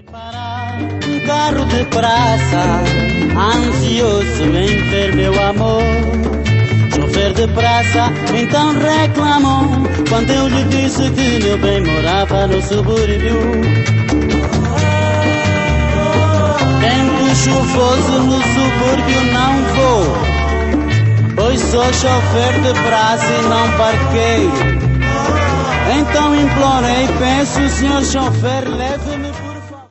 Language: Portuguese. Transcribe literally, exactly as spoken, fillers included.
Um carro de praça, ansioso em ver meu amor. Chofer de praça, então reclamou quando eu lhe disse que meu bem morava no subúrbio. Tempo chuvoso no subúrbio não vou, pois sou chofer de praça e não parqueiro. Então implorei, peço o senhor chofer